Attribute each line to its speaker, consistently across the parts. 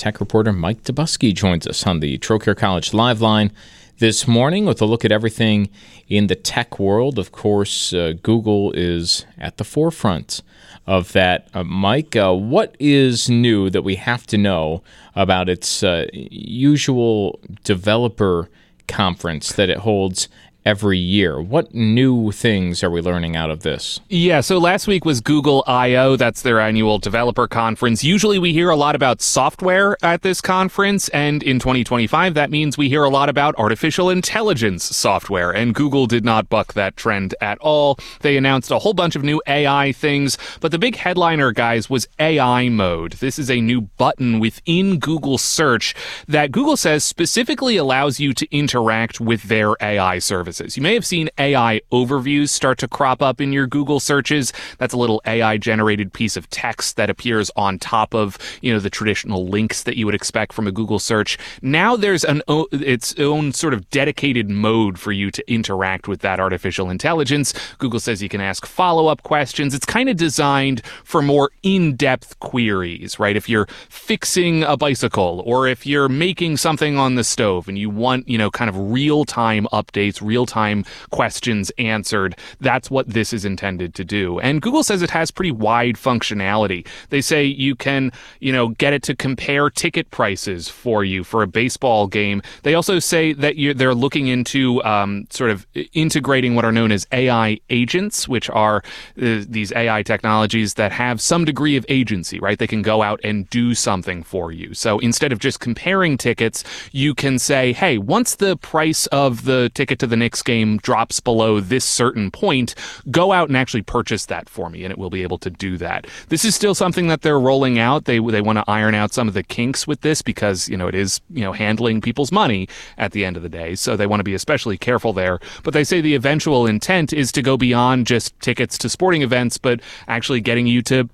Speaker 1: Tech reporter Mike Dobuski joins us on the Trocaire College Live Line this morning with a look at everything in the tech world. Of course, Google is at the forefront of that. Mike, what is new that we have to know about its usual developer conference that it holds every year? What new things are we learning out of this?
Speaker 2: Yeah, so last week was Google I/O. That's their annual developer conference. Usually we hear a lot about software at this conference, and in 2025, that means we hear a lot about artificial intelligence software, and Google did not buck that trend at all. They announced a whole bunch of new AI things, but the big headliner, guys, was AI mode. This is a new button within Google Search that Google says specifically allows you to interact with their AI service. You may have seen AI overviews start to crop up in your Google searches. That's a little AI-generated piece of text that appears on top of, the traditional links that you would expect from a Google search. Now there's its own sort of dedicated mode for you to interact with that artificial intelligence. Google says you can ask follow-up questions. It's kind of designed for more in-depth queries, right? If you're fixing a bicycle or if you're making something on the stove and you want, kind of real-time updates, real-time questions answered. That's what this is intended to do. And Google says it has pretty wide functionality. They say you can, get it to compare ticket prices for you for a baseball game. They also say that they're looking into sort of integrating what are known as AI agents, which are these AI technologies that have some degree of agency, right? They can go out and do something for you. So instead of just comparing tickets, you can say, hey, once the price of the ticket to the Knicks game drops below this certain point, go out and actually purchase that for me, and it will be able to do that. This is still something that they're rolling out. They want to iron out some of the kinks with this because, it is, handling people's money at the end of the day. So they want to be especially careful there. But they say the eventual intent is to go beyond just tickets to sporting events, but actually getting you to,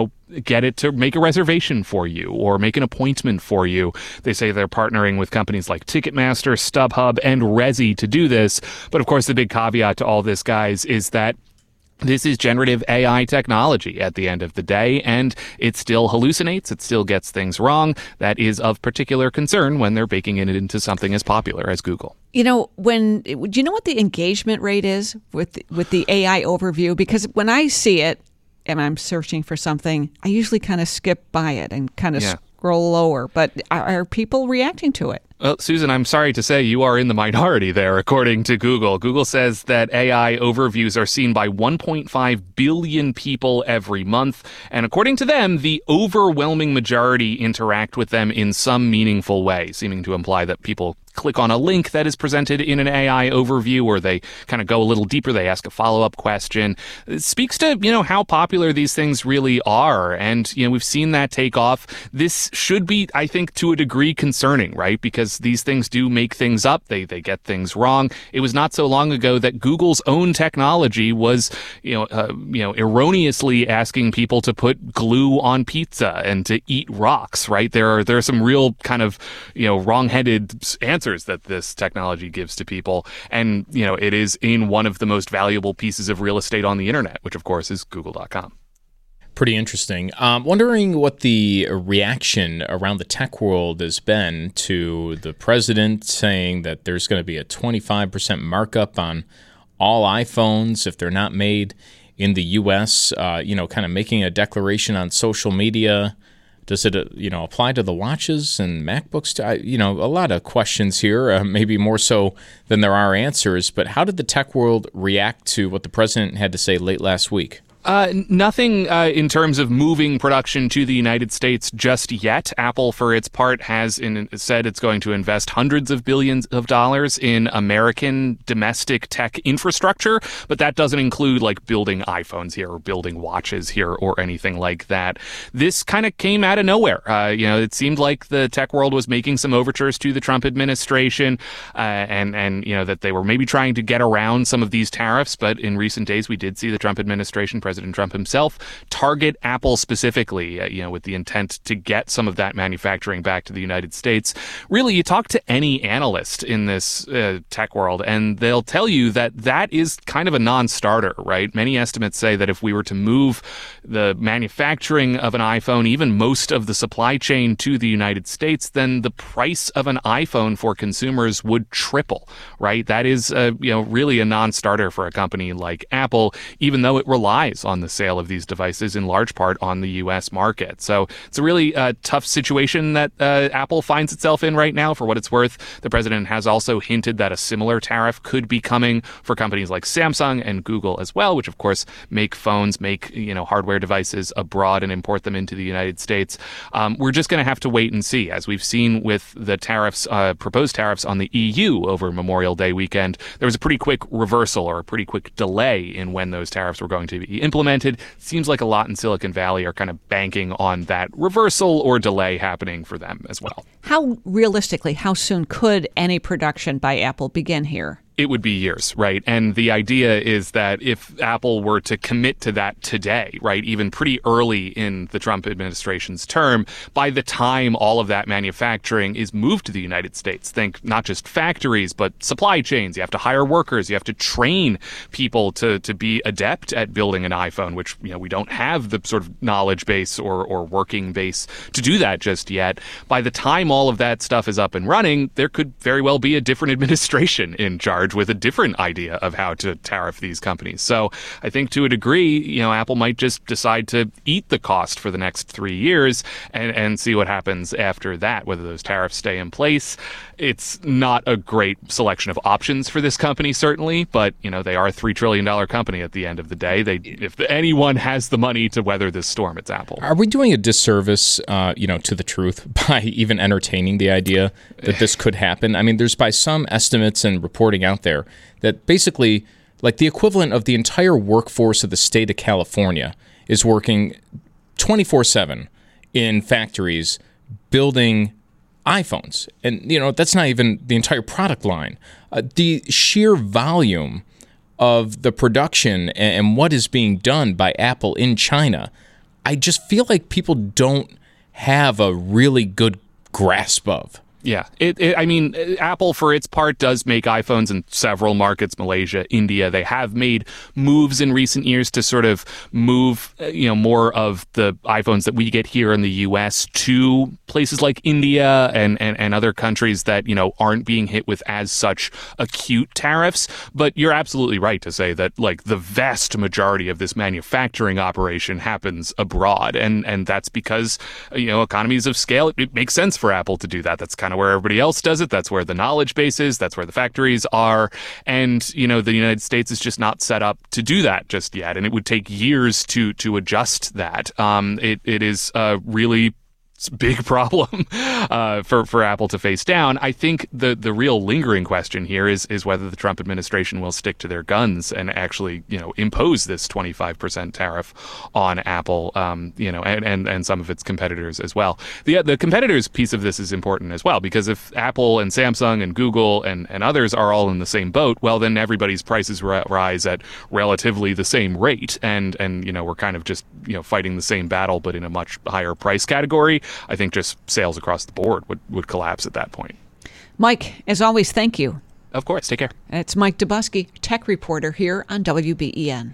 Speaker 2: get it to make a reservation for you or make an appointment for you. They say they're partnering with companies like Ticketmaster, StubHub, and Resy to do this. But of course, the big caveat to all this, guys, is that this is generative AI technology at the end of the day, and it still hallucinates. It still gets things wrong. That is of particular concern when they're baking it into something as popular as Google.
Speaker 3: Do you know what the engagement rate is with the AI overview? Because when I see it, and I'm searching for something, I usually kind of skip by it and kind of scroll lower. But are people reacting to it?
Speaker 2: Well, Susan, I'm sorry to say you are in the minority there, according to Google. Google says that AI overviews are seen by 1.5 billion people every month. And according to them, the overwhelming majority interact with them in some meaningful way, seeming to imply that people click on a link that is presented in an AI overview, or they kind of go a little deeper. They ask a follow-up question. It speaks to, how popular these things really are. And, we've seen that take off. This should be, I think, to a degree concerning, right? Because these things do make things up. They get things wrong. It was not so long ago that Google's own technology was, erroneously asking people to put glue on pizza and to eat rocks, right? There are some real kind of, wrong-headed answers that this technology gives to people. And, it is in one of the most valuable pieces of real estate on the internet, which of course is google.com.
Speaker 1: Pretty interesting. Wondering what the reaction around the tech world has been to the president saying that there's going to be a 25% markup on all iPhones if they're not made in the U.S., kind of making a declaration on social media. Does it, apply to the watches and MacBooks? A lot of questions here, maybe more so than there are answers. But how did the tech world react to what the president had to say late last week?
Speaker 2: Nothing in terms of moving production to the United States just yet. Apple, for its part, has said it's going to invest hundreds of billions of dollars in American domestic tech infrastructure, but that doesn't include like building iPhones here or building watches here or anything like that. This kind of came out of nowhere. It seemed like the tech world was making some overtures to the Trump administration, and that they were maybe trying to get around some of these tariffs. But in recent days, we did see the Trump administration, President President Trump himself, target Apple specifically, with the intent to get some of that manufacturing back to the United States. Really, you talk to any analyst in this tech world, and they'll tell you that that is kind of a non-starter, right? Many estimates say that if we were to move the manufacturing of an iPhone, even most of the supply chain to the United States, then the price of an iPhone for consumers would triple, right? That is, really a non-starter for a company like Apple, even though it relies on the sale of these devices in large part on the U.S. market. So it's a really tough situation that Apple finds itself in right now. For what it's worth, the president has also hinted that a similar tariff could be coming for companies like Samsung and Google as well, which of course make phones, make hardware devices abroad and import them into the United States. We're just going to have to wait and see. As we've seen with the tariffs, proposed tariffs on the EU over Memorial Day weekend, there was a pretty quick reversal or a pretty quick delay in when those tariffs were going to be implemented. Seems like a lot in Silicon Valley are kind of banking on that reversal or delay happening for them as well.
Speaker 3: How realistically, how soon could any production by Apple begin here?
Speaker 2: It would be years, right? And the idea is that if Apple were to commit to that today, right, even pretty early in the Trump administration's term, by the time all of that manufacturing is moved to the United States, think not just factories, but supply chains. You have to hire workers. You have to train people to be adept at building an iPhone, which, we don't have the sort of knowledge base or working base to do that just yet. By the time all of that stuff is up and running, there could very well be a different administration in charge with a different idea of how to tariff these companies. So I think to a degree, Apple might just decide to eat the cost for the next 3 years and see what happens after that, whether those tariffs stay in place. It's not a great selection of options for this company, certainly, but, they are a $3 trillion company at the end of the day. If anyone has the money to weather this storm, it's Apple.
Speaker 1: Are we doing a disservice, to the truth by even entertaining the idea that this could happen? I mean, there's by some estimates and reporting out there that basically, like, the equivalent of the entire workforce of the state of California is working 24/7 in factories building iPhones. And, that's not even the entire product line. The sheer volume of the production and what is being done by Apple in China, I just feel like people don't have a really good grasp of.
Speaker 2: Yeah. Apple, for its part, does make iPhones in several markets, Malaysia, India. They have made moves in recent years to sort of move, more of the iPhones that we get here in the U.S. to places like India and other countries that, aren't being hit with as such acute tariffs. But you're absolutely right to say that, like, the vast majority of this manufacturing operation happens abroad. And that's because, economies of scale, it makes sense for Apple to do that. That's kind of where everybody else does it. That's where the knowledge base is. That's where the factories are. And, the United States is just not set up to do that just yet. And it would take years to adjust that. It is really big problem for Apple to face down. I think the real lingering question here is whether the Trump administration will stick to their guns and actually impose this 25% tariff on Apple, and some of its competitors as well. The competitors piece of this is important as well, because if Apple and Samsung and Google and others are all in the same boat, well, then everybody's prices rise at relatively the same rate, and we're kind of just fighting the same battle but in a much higher price category. I think just sales across the board would collapse at that point.
Speaker 3: Mike, as always, thank you.
Speaker 2: Of course. Take care.
Speaker 3: It's Mike Dobuski, tech reporter here on WBEN.